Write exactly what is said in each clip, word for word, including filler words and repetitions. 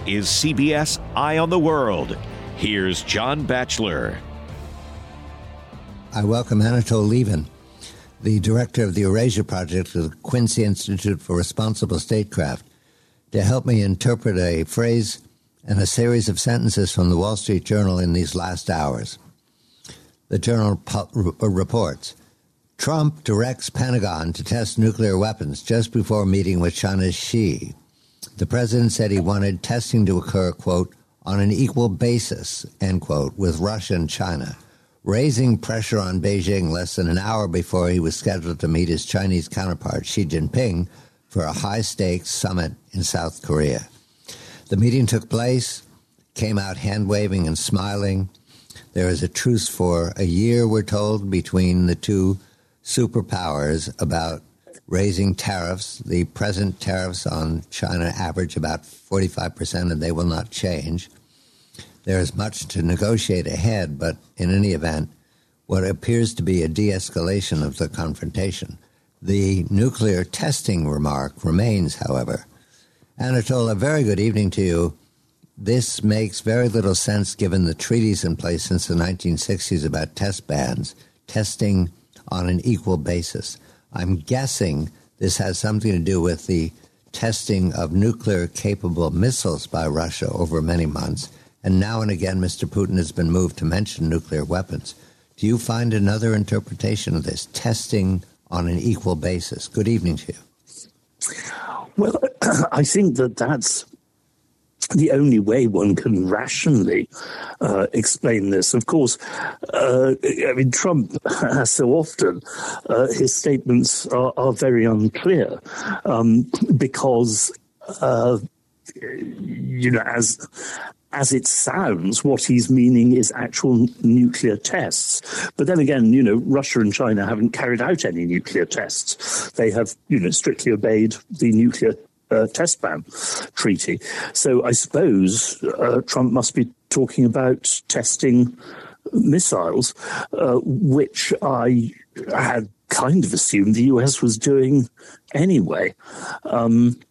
is C B S Eye on the World. Here's John Batchelor. I welcome Anatol Lieven, the director of the Eurasia Project of the Quincy Institute for Responsible Statecraft, to help me interpret a phrase and a series of sentences from the Wall Street Journal in these last hours. The Journal pu- reports, Trump directs Pentagon to test nuclear weapons just before meeting with China's Xi. The president said he wanted testing to occur, quote, on an equal basis, end quote, with Russia and China, raising pressure on Beijing less than an hour before he was scheduled to meet his Chinese counterpart, Xi Jinping, for a high-stakes summit in South Korea. The meeting took place, came out hand-waving and smiling. There is a truce for a year, we're told, between the two superpowers about raising tariffs. The present tariffs on China average about forty-five percent, and they will not change. There is much to negotiate ahead, but in any event, what appears to be a de-escalation of the confrontation. The nuclear testing remark remains, however. Anatol, a very good evening to you. This makes very little sense given the treaties in place since the nineteen sixties about test bans, testing on an equal basis. I'm guessing this has something to do with the testing of nuclear-capable missiles by Russia over many months. And now and again, Mister Putin has been moved to mention nuclear weapons. Do you find another interpretation of this, testing on an equal basis? Good evening to you. Well, I think that that's the only way one can rationally uh, explain this. Of course, uh, I mean, Trump, as so often, uh, his statements are, are very unclear um, because, uh, you know, as as it sounds, what he's meaning is actual nuclear tests. But then again, you know, Russia and China haven't carried out any nuclear tests. They have, you know, strictly obeyed the nuclear Uh, test ban treaty. So I suppose uh, Trump must be talking about testing missiles, uh, which I had kind of assumed the U S was doing anyway. Um,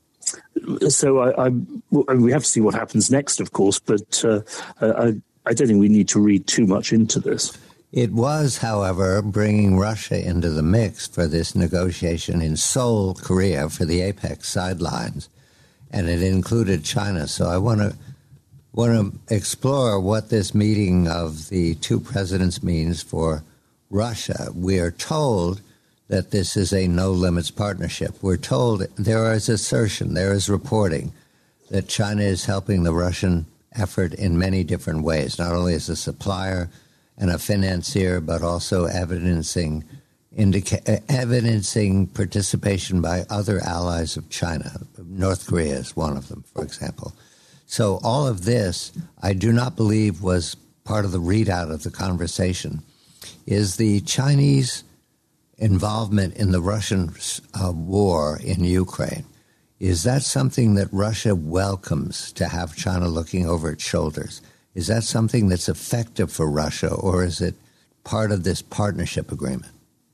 so I, I, we have to see what happens next, of course, but uh, I, I don't think we need to read too much into this. It was, however, bringing Russia into the mix for this negotiation in Seoul, Korea, for the APEC sidelines, and it included China. So I want to want to explore what this meeting of the two presidents means for Russia. We are told that this is a no-limits partnership. We're told there is assertion, there is reporting that China is helping the Russian effort in many different ways, not only as a supplier and a financier, but also evidencing indica- evidencing participation by other allies of China. North Korea is one of them, for example. So all of this, I do not believe, was part of the readout of the conversation. Is the Chinese involvement in the Russian uh, war in Ukraine, is that something that Russia welcomes, to have China looking over its shoulders? Is that something that's effective for Russia, or is it part of this partnership agreement?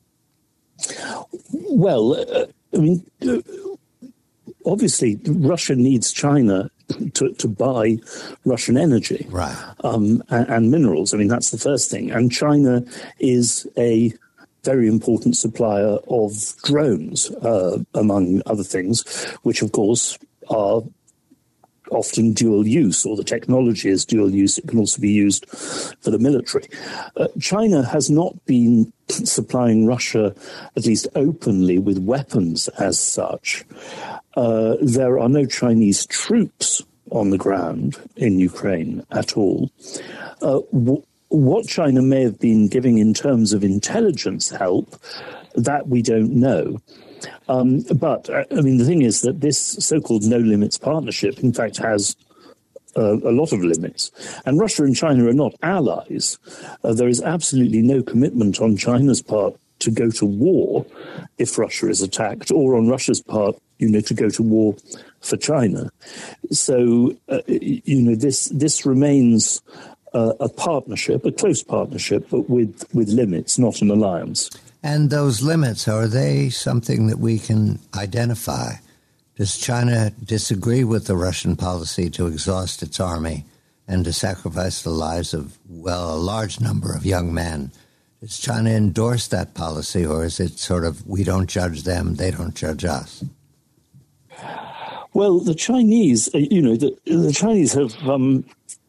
Well, uh, I mean, uh, obviously, Russia needs China to, to buy Russian energy, right, um, and, and minerals. I mean, that's the first thing. And China is a very important supplier of drones, uh, among other things, which, of course, are often dual use, or the technology is dual use. It can also be used for the military. Uh, China has not been supplying Russia, at least openly, with weapons as such. Uh, there are no Chinese troops on the ground in Ukraine at all. Uh, w- what China may have been giving in terms of intelligence help, that we don't know. Um, but, I mean, the thing is that this so-called no-limits partnership, in fact, has uh, a lot of limits. And Russia and China are not allies. Uh, there is absolutely no commitment on China's part to go to war if Russia is attacked, or on Russia's part, you know, to go to war for China. So, uh, you know, this this remains uh, a partnership, a close partnership, but with, with limits, not an alliance. And those limits, are they something that we can identify? Does China disagree with the Russian policy to exhaust its army and to sacrifice the lives of, well, a large number of young men? Does China endorse that policy, or is it sort of, we don't judge them, they don't judge us? Well, the Chinese, you know, the, the Chinese have um,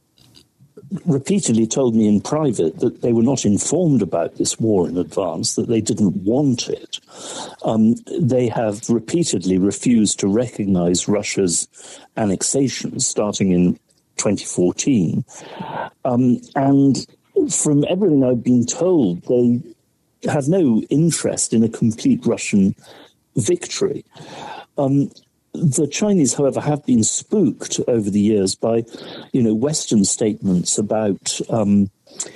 repeatedly told me in private that they were not informed about this war in advance, that they didn't want it. Um, they have repeatedly refused to recognize Russia's annexation starting in twenty fourteen. Um, and from everything I've been told, they have no interest in a complete Russian victory. Um, The Chinese, however, have been spooked over the years by, you know, Western statements about, um,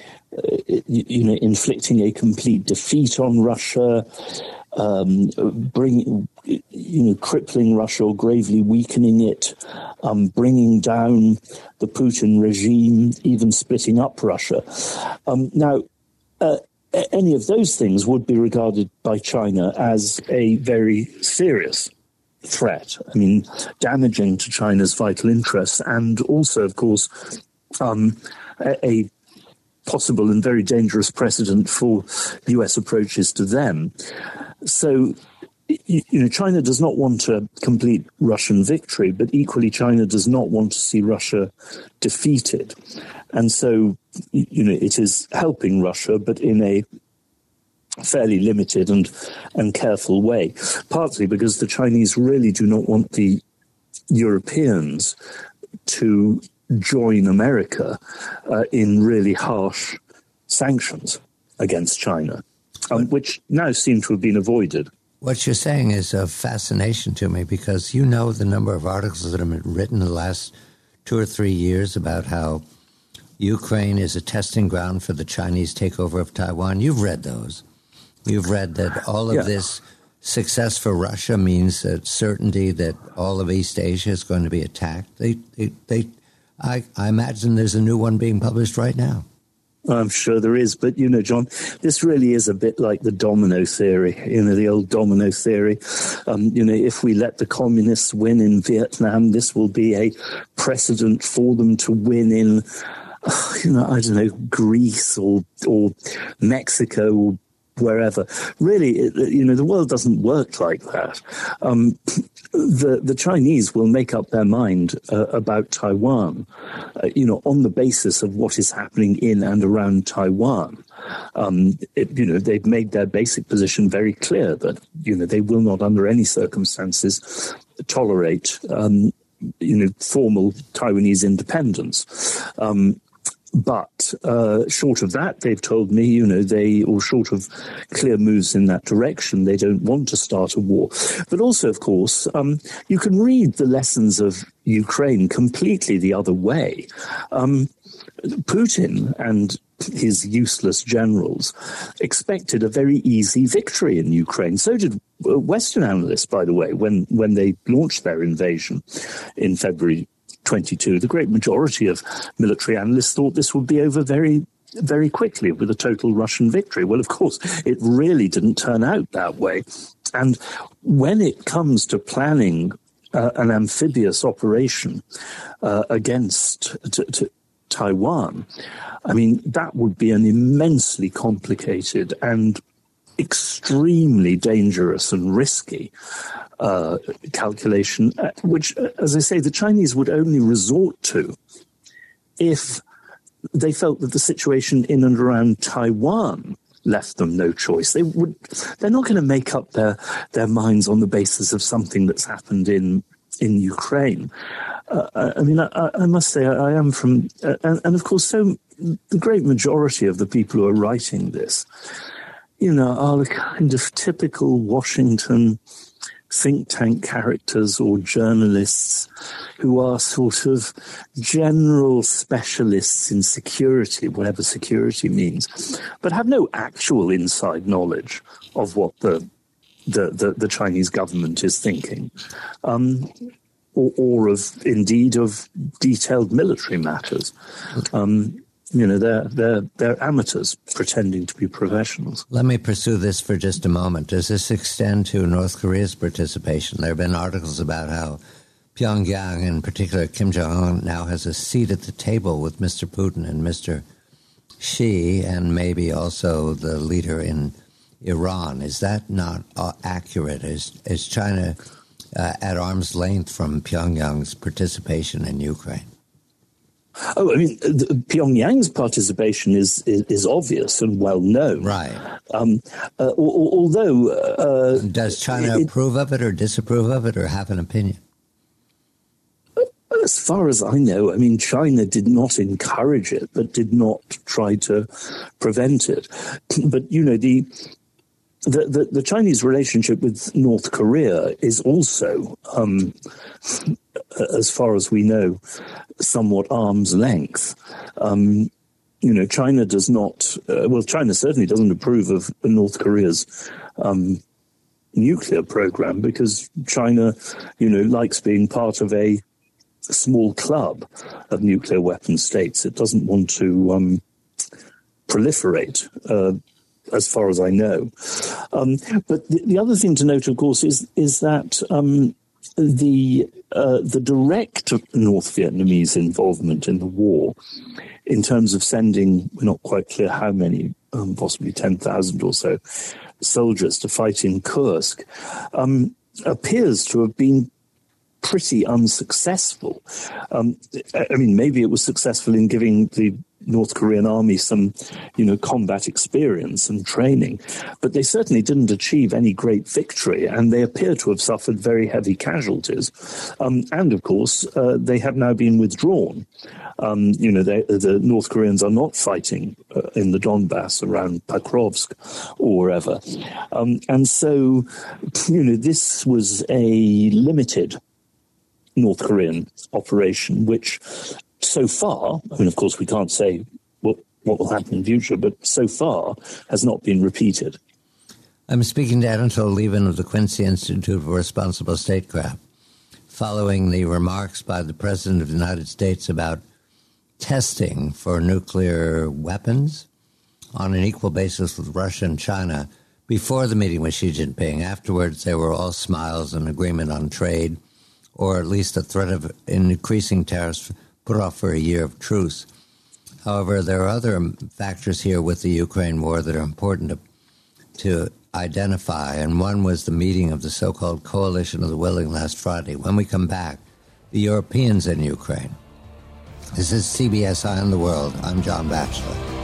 you, you know, inflicting a complete defeat on Russia, um, bring, you know, crippling Russia or gravely weakening it, um, bringing down the Putin regime, even splitting up Russia. Um, now, uh, any of those things would be regarded by China as a very serious threat. I mean, damaging to China's vital interests, and also, of course, um, a, a possible and very dangerous precedent for U S approaches to them. So, you, you know, China does not want a complete Russian victory, but equally China does not want to see Russia defeated. And so, you know, it is helping Russia, but in a fairly limited and and careful way, partly because the Chinese really do not want the Europeans to join America uh, in really harsh sanctions against China, um, which now seem to have been avoided. What you're saying is of fascination to me, because you know the number of articles that have been written in the last two or three years about how Ukraine is a testing ground for the Chinese takeover of Taiwan. You've read those. You've read that all of yeah. this success for Russia means that certainty that all of East Asia is going to be attacked. They, they, they, I, I imagine there's a new one being published right now. I'm sure there is. But, you know, John, this really is a bit like the domino theory, you know, the old domino theory. Um, you know, if we let the communists win in Vietnam, this will be a precedent for them to win in, uh, you know, I don't know, Greece or, or Mexico or wherever. Really, you know, the world doesn't work like that. Um, the the Chinese will make up their mind uh, about Taiwan, uh, you know, on the basis of what is happening in and around Taiwan. Um, it, you know, they've made their basic position very clear that, you know, they will not under any circumstances tolerate, um, you know, formal Taiwanese independence. Um But uh, short of that, they've told me, you know, they, or short of clear moves in that direction, they don't want to start a war. But also, of course, um, you can read the lessons of Ukraine completely the other way. Um, Putin and his useless generals expected a very easy victory in Ukraine. So did Western analysts, by the way, when, when they launched their invasion in February twenty-two. The great majority of military analysts thought this would be over very, very quickly with a total Russian victory. Well, of course, it really didn't turn out that way. And when it comes to planning uh, an amphibious operation uh, against t- t- Taiwan, I mean, that would be an immensely complicated and extremely dangerous and risky uh, calculation, which, as I say, the Chinese would only resort to if they felt that the situation in and around Taiwan left them no choice. They would, they're not going to make up their, their minds on the basis of something that's happened in, in Ukraine. Uh, I mean, I, I must say, I, I am from, uh, and, and of course, so the great majority of the people who are writing this, you know, are the kind of typical Washington think tank characters or journalists who are sort of general specialists in security, whatever security means, but have no actual inside knowledge of what the the, the, the Chinese government is thinking, um, or, or of, indeed, of detailed military matters. Um, You know, they're they're they're amateurs pretending to be professionals. Let me pursue this for just a moment. Does this extend to North Korea's participation? There have been articles about how Pyongyang, in particular Kim Jong-un, now has a seat at the table with Mister Putin and Mister Xi, and maybe also the leader in Iran. Is that not uh, accurate? Is, is China uh, at arm's length from Pyongyang's participation in Ukraine? Oh, I mean, the, Pyongyang's participation is, is is obvious and well known. Right. Um, uh, although... Uh, Does China it, approve of it or disapprove of it or have an opinion? As far as I know, I mean, China did not encourage it, but did not try to prevent it. But, you know, the... The, the, the Chinese relationship with North Korea is also, um, as far as we know, somewhat arm's length. Um, you know, China does not, uh, well, China certainly doesn't approve of North Korea's um, nuclear program because China, you know, likes being part of a small club of nuclear weapon states. It doesn't want to um, proliferate uh as far as I know. Um, but the, the other thing to note, of course, is is that um, the uh, the direct North Vietnamese involvement in the war, in terms of sending, we're not quite clear how many, um, possibly ten thousand or so, soldiers to fight in Kursk, um, appears to have been pretty unsuccessful. Um, I mean, maybe it was successful in giving the North Korean army some, you know, combat experience and training, but they certainly didn't achieve any great victory, and they appear to have suffered very heavy casualties. Um, and of course, uh, they have now been withdrawn. Um, you know, they, the North Koreans are not fighting uh, in the Donbass around Pakrovsk or wherever. Um, and so, you know, this was a limited North Korean operation, which so far, I mean, of course, we can't say what, what will happen in future, but so far has not been repeated. I'm speaking to Anatol Lieven of the Quincy Institute for Responsible Statecraft, following the remarks by the President of the United States about testing for nuclear weapons on an equal basis with Russia and China before the meeting with Xi Jinping. Afterwards, they were all smiles and agreement on trade, or at least a threat of increasing tariffs put off for a year of truce. However, there are other factors here with the Ukraine war that are important to, to identify, and one was the meeting of the so-called Coalition of the Willing last Friday. When we come back, the Europeans in Ukraine. This is C B S Eye on the World. I'm John Batchelor.